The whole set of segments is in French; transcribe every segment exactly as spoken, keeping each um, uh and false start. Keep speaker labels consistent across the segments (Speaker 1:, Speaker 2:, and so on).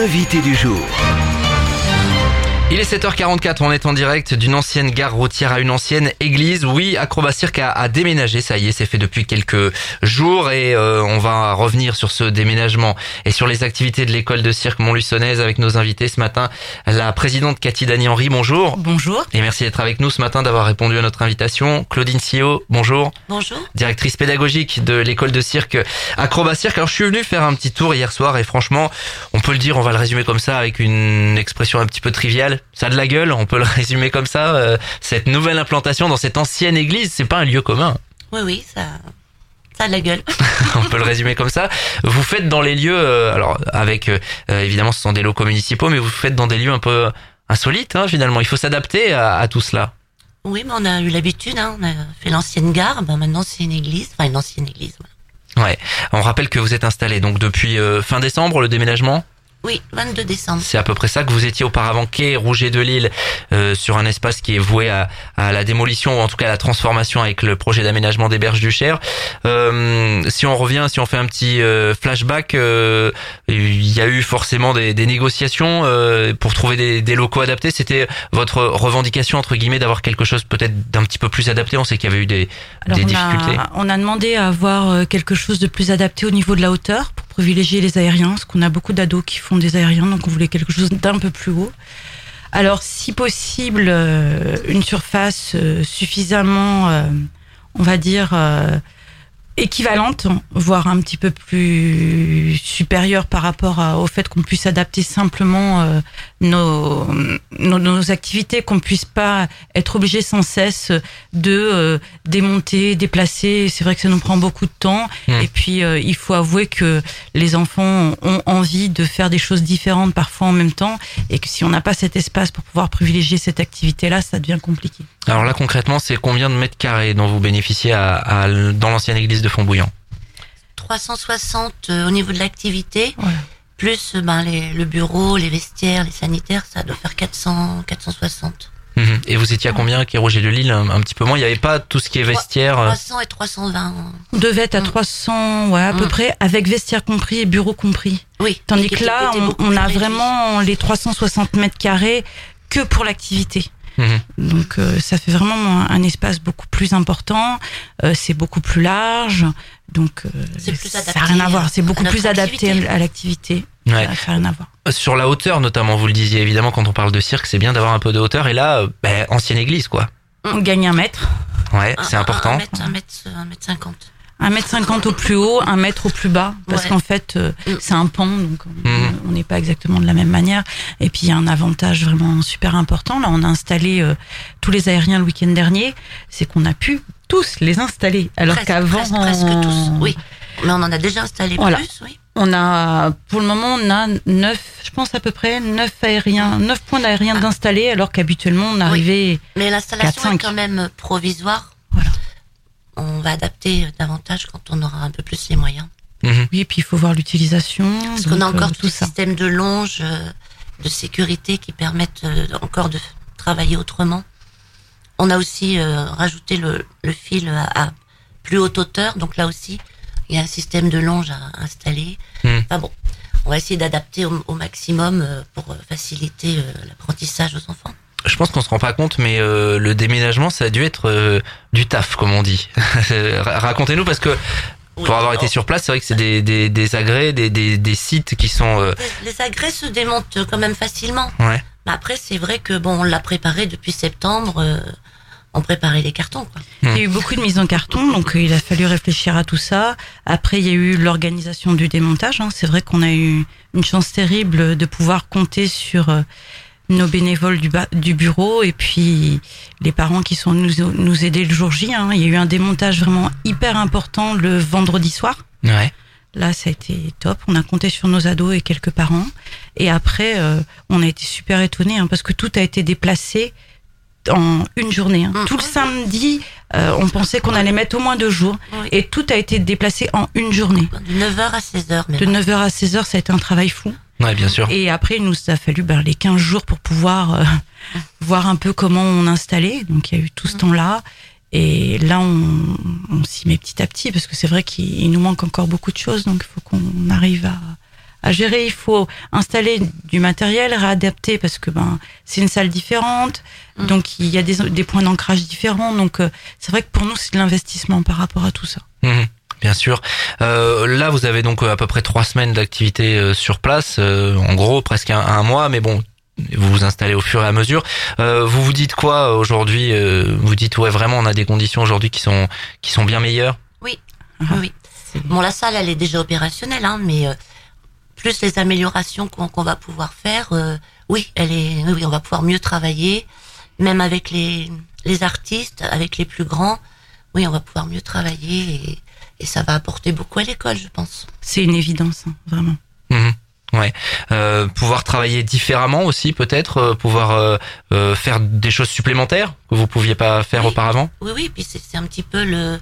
Speaker 1: l'invité du jour.
Speaker 2: Il est sept heures quarante-quatre, on est en direct d'une ancienne gare routière à une ancienne église. Oui, Acrobat Cirque a, a déménagé, ça y est, c'est fait depuis quelques jours et euh, on va revenir sur ce déménagement et sur les activités de l'école de cirque Montluçonnaise avec nos invités ce matin. La présidente Cathy Dany-Henry, bonjour.
Speaker 3: Bonjour.
Speaker 2: Et merci d'être avec nous ce matin, d'avoir répondu à notre invitation. Claudine Sio, bonjour.
Speaker 3: Bonjour.
Speaker 2: Directrice pédagogique de l'école de cirque Acrobat Cirque. Alors je suis venu faire un petit tour hier soir et franchement, on peut le dire, on va le résumer comme ça avec une expression un petit peu triviale. Ça a de la gueule, on peut le résumer comme ça. Euh, cette nouvelle implantation dans cette ancienne église, c'est pas un lieu commun.
Speaker 3: Oui, oui, ça, ça a de la gueule.
Speaker 2: On peut le résumer comme ça. Vous faites dans les lieux, euh, alors avec euh, évidemment ce sont des locaux municipaux, mais vous faites dans des lieux un peu insolites hein, finalement. Il faut s'adapter à, à tout cela.
Speaker 3: Oui, mais on a eu l'habitude, hein, on a fait l'ancienne gare, ben maintenant c'est une église, enfin une ancienne église. Voilà.
Speaker 2: Ouais. On rappelle que vous êtes installé donc depuis euh, fin décembre, le déménagement.
Speaker 3: Oui, vingt-deux décembre.
Speaker 2: C'est à peu près ça, que vous étiez auparavant quai Rouget de Lille euh, sur un espace qui est voué à, à la démolition ou en tout cas à la transformation avec le projet d'aménagement des Berges du Cher. Euh, si on revient, si on fait un petit euh, flashback, euh, il y a eu forcément des, des négociations euh, pour trouver des, des locaux adaptés. C'était votre revendication entre guillemets d'avoir quelque chose peut-être d'un petit peu plus adapté. On sait qu'il y avait eu des,
Speaker 4: Alors
Speaker 2: des
Speaker 4: on
Speaker 2: difficultés.
Speaker 4: A, on a demandé à avoir quelque chose de plus adapté au niveau de la hauteur pour privilégier les aériens, parce qu'on a beaucoup d'ados qui font des aériens, donc on voulait quelque chose d'un peu plus haut. Alors, si possible, euh, une surface euh, suffisamment, euh, on va dire, euh, équivalente, voire un petit peu plus supérieure par rapport à, au fait qu'on puisse adapter simplement euh, nos, nos, nos activités, qu'on puisse pas être obligé sans cesse de euh, démonter, déplacer. C'est vrai que ça nous prend beaucoup de temps. Mmh. Et puis, euh, il faut avouer que les enfants ont envie de faire des choses différentes parfois en même temps, et que si on n'a pas cet espace pour pouvoir privilégier cette activité-là, ça devient compliqué.
Speaker 2: Alors là, concrètement, c'est combien de mètres carrés dont vous bénéficiez à, à, dans l'ancienne église de Fontbouillant?
Speaker 3: trois cent soixante euh, au niveau de l'activité,
Speaker 4: Voilà.
Speaker 3: plus ben, les, le bureau, les vestiaires, les sanitaires, ça doit faire quatre cents, quatre cent soixante.
Speaker 2: Mmh. Et vous étiez à combien, quai Rouget de Lille? un, un petit peu moins, il n'y avait pas tout ce qui est vestiaire.
Speaker 3: trois cents et trois cent vingt.
Speaker 4: On devait être à mmh. trois cents, ouais, à mmh. peu près, avec vestiaire compris et bureau compris.
Speaker 3: Oui.
Speaker 4: Tandis que là, on, on a vraiment les trois cent soixante mètres carrés que pour l'activité. Mmh. Donc euh, ça fait vraiment un, un espace beaucoup plus important, euh, c'est beaucoup plus large, donc euh,
Speaker 3: c'est plus
Speaker 4: ça
Speaker 3: adapté,
Speaker 4: n'a rien à voir, c'est beaucoup plus adapté
Speaker 3: activité.
Speaker 4: à l'activité.
Speaker 2: Ouais.
Speaker 4: Ça n'a rien à voir.
Speaker 2: Sur la hauteur notamment, vous le disiez évidemment, quand on parle de cirque, c'est bien d'avoir un peu de hauteur, et là, ben, ancienne église quoi.
Speaker 4: On gagne un mètre.
Speaker 2: Ouais, c'est
Speaker 3: un,
Speaker 2: important.
Speaker 3: Un mètre, un mètre, un mètre cinquante.
Speaker 4: Un mètre cinquante au plus haut, un mètre au plus bas, parce ouais. qu'en fait, euh, mmh. c'est un pan, donc on n'est mmh. pas exactement de la même manière. Et puis, il y a un avantage vraiment super important. Là, on a installé euh, tous les aériens le week-end dernier, c'est qu'on a pu tous les installer. Alors
Speaker 3: presque,
Speaker 4: qu'avant...
Speaker 3: Presque, presque
Speaker 4: on...
Speaker 3: tous, oui. Mais on en a déjà installé
Speaker 4: voilà.
Speaker 3: plus, oui.
Speaker 4: On a, pour le moment, on a neuf, je pense à peu près, neuf aériens, neuf points d'aériens ah. d'installer, alors qu'habituellement, on arrivait...
Speaker 3: Oui. Mais l'installation est quand même provisoire.
Speaker 4: Voilà.
Speaker 3: On va adapter davantage quand on aura un peu plus les moyens.
Speaker 4: Mmh. Oui, et puis il faut voir l'utilisation.
Speaker 3: Parce qu'on a encore
Speaker 4: euh,
Speaker 3: tout le système de longe, euh, de sécurité qui permettent euh, encore de travailler autrement. On a aussi euh, rajouté le, le fil à, à plus haute hauteur, donc là aussi, il y a un système de longe à installer. Mmh. Enfin bon, on va essayer d'adapter au, au maximum euh, pour faciliter euh, l'apprentissage aux enfants.
Speaker 2: Je pense qu'on se rend pas compte, mais euh, le déménagement, ça a dû être euh, du taf, comme on dit. Racontez-nous, parce que pour oui, avoir alors, été sur place, c'est vrai que c'est des, des, des agrès, des, des, des sites qui sont... Euh...
Speaker 3: Les, les agrès se démontent quand même facilement.
Speaker 2: Ouais.
Speaker 3: Mais après, c'est vrai que bon, on l'a préparé depuis septembre, euh, on préparait les cartons, quoi.
Speaker 4: Il y a eu beaucoup de mise en carton, donc euh, il a fallu réfléchir à tout ça. Après, il y a eu l'organisation du démontage. Hein. C'est vrai qu'on a eu une chance terrible de pouvoir compter sur... Euh, nos bénévoles du, ba- du bureau et puis les parents qui sont nous, nous aider le jour J. Hein. Il y a eu un démontage vraiment hyper important le vendredi soir.
Speaker 2: Ouais.
Speaker 4: Là, ça a été top. On a compté sur nos ados et quelques parents. Et après, euh, on a été super étonnés hein, parce que tout a été déplacé en une journée. Hein. Mmh. Tout le samedi, euh, on pensait qu'on allait mettre au moins deux jours. Oui. Et tout a été déplacé en une journée.
Speaker 3: De neuf heures à seize heures.
Speaker 4: De neuf heures à seize heures, ça a été un travail fou.
Speaker 2: Ouais, bien sûr.
Speaker 4: Et après, il nous a fallu ben, les quinze jours pour pouvoir euh, voir un peu comment on installait. Donc, il y a eu tout ce temps-là. Et là, on, on s'y met petit à petit parce que c'est vrai qu'il nous manque encore beaucoup de choses. Donc, il faut qu'on arrive à, à gérer. Il faut installer du matériel, réadapter parce que ben c'est une salle différente, mmh. donc il y a des, des points d'ancrage différents. Donc euh, c'est vrai que pour nous c'est de l'investissement par rapport à tout ça.
Speaker 2: Mmh. Bien sûr. Euh, là, vous avez donc à peu près trois semaines d'activité euh, sur place, euh, en gros presque un, un mois, mais bon, vous vous installez au fur et à mesure. Euh, vous vous dites quoi aujourd'hui euh, Vous dites ouais, vraiment, on a des conditions aujourd'hui qui sont qui sont bien meilleures.
Speaker 3: Oui, ah, oui. Bon, la salle, elle est déjà opérationnelle, hein, mais euh, plus les améliorations qu'on, qu'on va pouvoir faire, euh, oui, elle est, oui, on va pouvoir mieux travailler, même avec les les artistes, avec les plus grands. Oui, on va pouvoir mieux travailler et Et ça va apporter beaucoup à l'école, je pense.
Speaker 4: C'est une évidence, hein, vraiment.
Speaker 2: Mmh, ouais. Euh, pouvoir travailler différemment aussi, peut-être, euh, pouvoir euh, euh, faire des choses supplémentaires que vous pouviez pas faire
Speaker 3: oui.
Speaker 2: auparavant.
Speaker 3: Oui, oui. Puis c'est, c'est un petit peu le,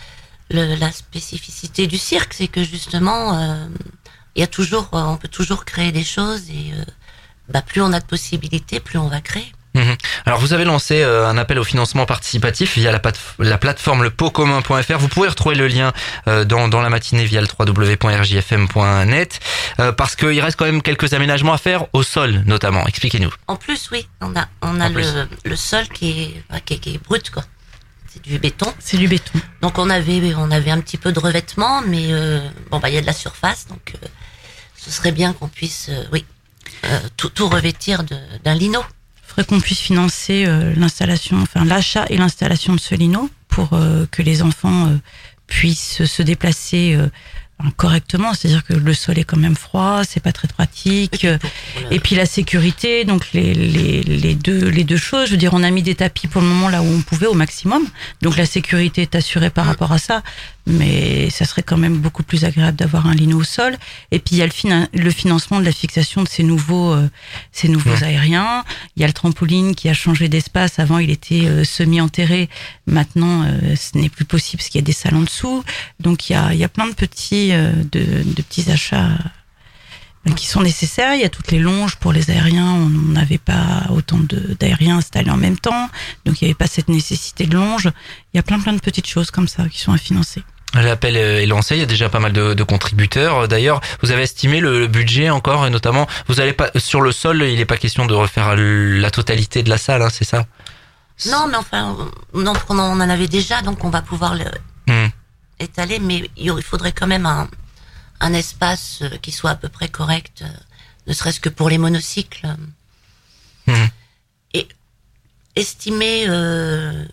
Speaker 3: le la spécificité du cirque, c'est que justement, euh, il y a toujours, on peut toujours créer des choses et euh, bah plus on a de possibilités, plus on va créer.
Speaker 2: Mmh. Alors vous avez lancé euh, un appel au financement participatif via la, pat- la plateforme le pot commun point f r. Vous pouvez retrouver le lien euh, dans, dans la matinée via le w w w point r j f m point net euh, parce qu'il reste quand même quelques aménagements à faire au sol notamment. Expliquez-nous.
Speaker 3: En plus, oui, on a on a le, le sol qui est, qui est qui est brut quoi. C'est du béton.
Speaker 4: C'est du béton.
Speaker 3: Donc on avait on avait un petit peu de revêtement, mais euh, bon bah il y a de la surface, donc euh, ce serait bien qu'on puisse euh, oui euh, tout tout revêtir de, d'un lino.
Speaker 4: Il faudrait qu'on puisse financer euh, l'installation, enfin l'achat et l'installation de ce lino pour euh, que les enfants euh, puissent se déplacer euh, correctement. C'est-à-dire que le sol est quand même froid, c'est pas très pratique. Et puis, et puis la sécurité, donc les, les, les, deux, les deux choses. Je veux dire, on a mis des tapis pour le moment là où on pouvait au maximum. Donc la sécurité est assurée par rapport à ça. Mais ça serait quand même beaucoup plus agréable d'avoir un lino au sol. Et puis il y a le, fin- le financement de la fixation de ces nouveaux, euh, ces nouveaux mmh. aériens. Il y a le trampoline qui a changé d'espace. Avant il était euh, semi-enterré. Maintenant euh, ce n'est plus possible parce qu'il y a des salles en dessous. Donc il y a, il y a plein de petits, euh, de, de petits achats euh, qui sont nécessaires. Il y a toutes les longes pour les aériens. On n'avait pas autant de, d'aériens installés en même temps. Donc il n'y avait pas cette nécessité de longe. Il y a plein plein de petites choses comme ça qui sont à financer.
Speaker 2: L'appel est lancé, il y a déjà pas mal de, de contributeurs. D'ailleurs, vous avez estimé le, le budget encore, et notamment, vous allez pas sur le sol, il n'est pas question de refaire la totalité de la salle, hein, c'est ça ?
Speaker 3: Non, mais enfin, non, on en avait déjà, donc on va pouvoir le mmh. étaler, mais il faudrait quand même un, un espace qui soit à peu près correct, ne serait-ce que pour les monocycles. Mmh. Et estimer... Euh,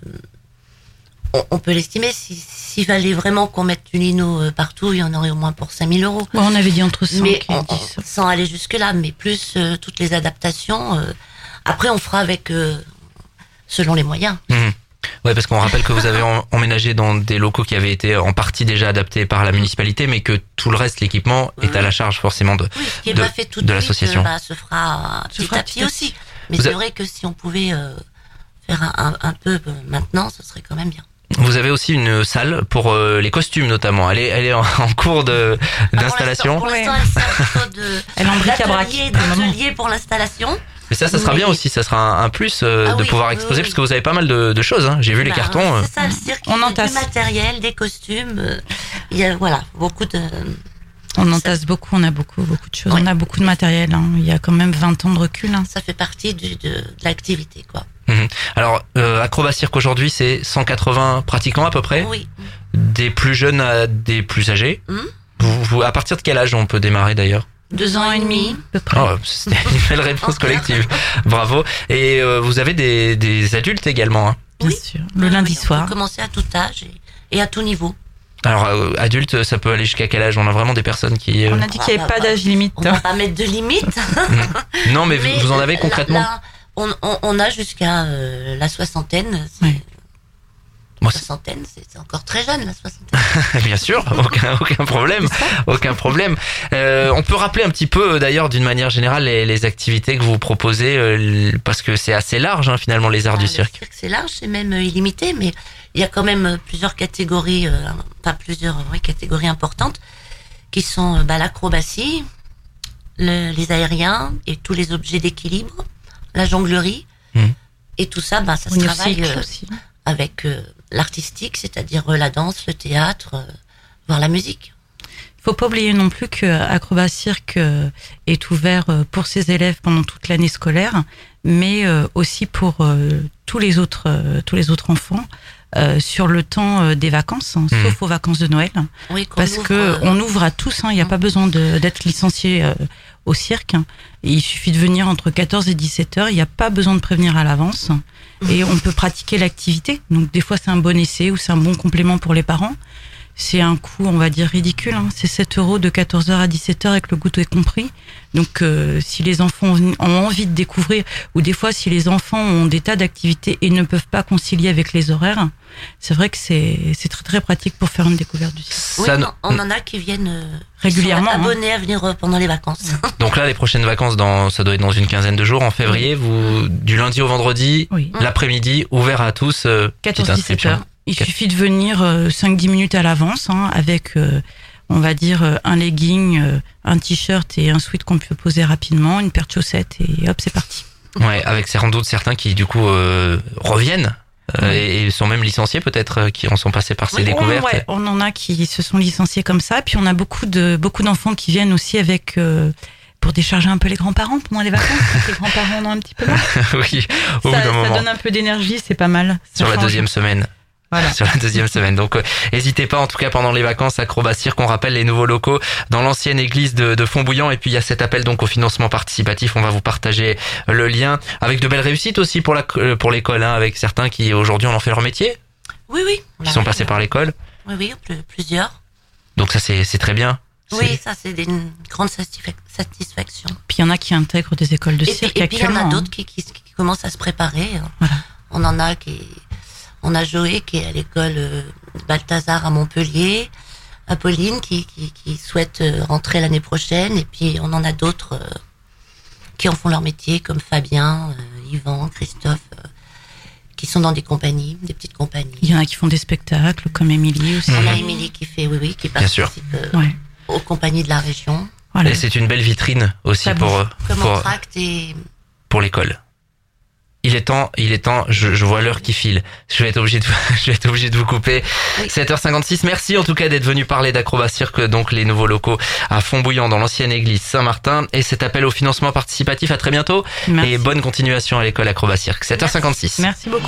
Speaker 3: on peut l'estimer, si, s'il fallait vraiment qu'on mette du lino partout, il y en aurait au moins pour cinq mille euros.
Speaker 4: Bon, on avait dit entre cinq
Speaker 3: mais
Speaker 4: et
Speaker 3: on,
Speaker 4: dix.
Speaker 3: Sans aller jusque-là, mais plus euh, toutes les adaptations. Euh, après, on fera avec, euh, selon les moyens.
Speaker 2: Mmh. Ouais, parce qu'on rappelle que vous avez emménagé dans des locaux qui avaient été en partie déjà adaptés par la municipalité, mais que tout le reste, l'équipement, est à la charge forcément de,
Speaker 3: oui, ce qui est
Speaker 2: de,
Speaker 3: pas fait tout
Speaker 2: de
Speaker 3: de
Speaker 2: l'association.
Speaker 3: Suite, bah, se fera petit à petit aussi. Mais
Speaker 2: vous
Speaker 3: c'est
Speaker 2: a...
Speaker 3: vrai que si on pouvait euh, faire un, un, un peu maintenant, ce serait quand même bien.
Speaker 2: Vous avez aussi une salle pour euh, les costumes notamment. Elle est, elle est en, en cours de d'installation.
Speaker 3: Ah, pour l'instant, pour l'instant elle sert plutôt de
Speaker 4: elle est en bric-à-brac.
Speaker 3: D'atelier, d'atelier pour l'installation.
Speaker 2: Mais ça, ça sera mais... bien aussi. Ça sera un, un plus euh, ah, de oui, pouvoir exposer, oui, oui. parce que vous avez pas mal de, de choses. Hein. J'ai vu bah, les cartons.
Speaker 3: C'est ça, le cirque.
Speaker 4: On entasse
Speaker 3: du matériel, des costumes. Euh, il y a voilà beaucoup de.
Speaker 4: On entasse beaucoup. On a beaucoup beaucoup de choses. Oui. On a beaucoup de matériel. Hein. Il y a quand même vingt ans de recul. Hein.
Speaker 3: Ça fait partie du, de, de l'activité, quoi.
Speaker 2: Mmh. Alors, euh, Acrobat Cirque aujourd'hui, c'est cent quatre-vingts pratiquants à peu près.
Speaker 3: Oui.
Speaker 2: Des plus jeunes à des plus âgés. Mmh. Vous, vous, à partir de quel âge on peut démarrer d'ailleurs ?
Speaker 3: Deux ans et demi,
Speaker 4: à peu près.
Speaker 2: Oh, c'est une belle réponse collective. Bravo. Et euh, vous avez des, des adultes également. Hein.
Speaker 4: Bien
Speaker 3: oui.
Speaker 4: sûr. Le oui, lundi
Speaker 3: oui,
Speaker 4: soir.
Speaker 3: On peut commencer à tout âge et, et à tout niveau.
Speaker 2: Alors, euh, adulte, ça peut aller jusqu'à quel âge ? On a vraiment des personnes qui... Euh...
Speaker 4: On a dit qu'il n'y avait pas d'âge limite.
Speaker 3: On va pas mettre de limite.
Speaker 2: Non, mais, mais vous en avez concrètement
Speaker 3: la, la, on, on, on a jusqu'à euh, la soixantaine. C'est...
Speaker 2: Oui.
Speaker 3: La soixantaine, c'est, c'est encore très jeune, la soixantaine.
Speaker 2: Bien sûr, aucun, aucun problème. Aucun problème. Euh, on peut rappeler un petit peu, d'ailleurs, d'une manière générale, les, les activités que vous proposez, euh, parce que c'est assez large, hein, finalement, les arts ah, du cirque.
Speaker 3: Le cirque, c'est large, c'est même illimité, mais il y a quand même plusieurs catégories, euh, enfin plusieurs oui, catégories importantes, qui sont bah, l'acrobatie, le, les aériens et tous les objets d'équilibre, la jonglerie, mmh. et tout ça, bah, ça se travaille euh, avec euh, l'artistique, c'est-à-dire euh, la danse, le théâtre, euh, voire la musique.
Speaker 4: Faut pas oublier non plus que Acrobat Cirque euh, est ouvert euh, pour ses élèves pendant toute l'année scolaire, mais euh, aussi pour euh, tous les autres euh, tous les autres enfants euh, sur le temps euh, des vacances, hein, mmh. sauf aux vacances de Noël,
Speaker 3: oui,
Speaker 4: parce
Speaker 3: ouvre,
Speaker 4: que
Speaker 3: euh...
Speaker 4: on ouvre à tous. Il hein, n'y a mmh. pas besoin de, d'être licencié euh, au cirque. Hein. Il suffit de venir entre quatorze et dix-sept heures. Il n'y a pas besoin de prévenir à l'avance mmh. et on peut pratiquer l'activité. Donc des fois c'est un bon essai ou c'est un bon complément pour les parents. C'est un coût, on va dire, ridicule. Hein. C'est sept euros de quatorze heures à dix-sept heures avec le goûter compris. Donc, euh, si les enfants ont envie de découvrir, ou des fois, si les enfants ont des tas d'activités et ne peuvent pas concilier avec les horaires, c'est vrai que c'est, c'est très, très pratique pour faire une découverte du cirque.
Speaker 3: Oui, on en a qui viennent euh,
Speaker 4: régulièrement,
Speaker 3: qui sont abonnés hein. à venir pendant les vacances.
Speaker 2: Donc là, les prochaines vacances, dans, ça doit être dans une quinzaine de jours, en février, vous, du lundi au vendredi, oui. l'après-midi, ouvert à tous, euh,
Speaker 4: quatorze à dix-sept heures. Il suffit de venir euh, cinq dix minutes à l'avance hein, avec, euh, on va dire, euh, un legging, euh, un t-shirt et un sweat qu'on peut poser rapidement, une paire de chaussettes et hop, c'est parti.
Speaker 2: Ouais, avec sans doute certains qui du coup euh, reviennent euh, ouais. et sont même licenciés peut-être, qui en sont passés par ces oui, découvertes.
Speaker 4: Ouais, on en a qui se sont licenciés comme ça, puis on a beaucoup de beaucoup d'enfants qui viennent aussi avec... Euh, pour décharger un peu les grands-parents pendant les vacances, parce que les grands-parents en ont un petit peu marre.
Speaker 2: Oui, au
Speaker 4: ça,
Speaker 2: bout d'un moment.
Speaker 4: Ça donne un peu d'énergie, c'est pas mal.
Speaker 2: Sur la deuxième semaine. Voilà. Sur la deuxième semaine. Donc, euh, n'hésitez pas, en tout cas, pendant les vacances, Acrobat Cirque, on rappelle les nouveaux locaux dans l'ancienne église de, de Fontbouillant. Et puis, il y a cet appel, donc, au financement participatif. On va vous partager le lien avec de belles réussites aussi pour la, pour l'école, hein, avec certains qui, aujourd'hui, en ont fait leur métier.
Speaker 3: Oui, oui.
Speaker 2: Qui bah, sont passés oui. par l'école.
Speaker 3: Oui, oui, plusieurs.
Speaker 2: Donc, ça, c'est, c'est très bien.
Speaker 3: Oui, c'est... ça, c'est une grande satisfaction.
Speaker 4: Puis, il y en a qui intègrent des écoles de
Speaker 3: et
Speaker 4: cirque
Speaker 3: puis, et puis, il y en a d'autres
Speaker 4: hein.
Speaker 3: qui, qui, qui commencent à se préparer.
Speaker 4: Voilà.
Speaker 3: On en a qui... On a Joé qui est à l'école Balthazar à Montpellier, Apolline qui, qui, qui souhaite rentrer l'année prochaine, et puis on en a d'autres euh, qui en font leur métier, comme Fabien, euh, Yvan, Christophe, euh, qui sont dans des compagnies, des petites compagnies.
Speaker 4: Il y en a qui font des spectacles, comme Émilie aussi.
Speaker 3: On a Émilie qui fait, oui, oui, qui participe euh, ouais. aux compagnies de la région.
Speaker 2: Voilà. Et c'est une belle vitrine aussi Ça pour,
Speaker 3: comme
Speaker 2: pour,
Speaker 3: entracte et...
Speaker 2: pour l'école. Il est temps, il est temps, je, je vois l'heure qui file. Je vais être obligé de, je vais être obligé de vous couper. Oui. sept heures cinquante-six. Merci en tout cas d'être venu parler d'Acrobat Cirque, donc les nouveaux locaux à Fontbouillant dans l'ancienne église Saint-Martin et cet appel au financement participatif. À très bientôt. Merci. Et bonne continuation à l'école Acrobat Cirque. sept heures cinquante-six.
Speaker 4: Merci beaucoup.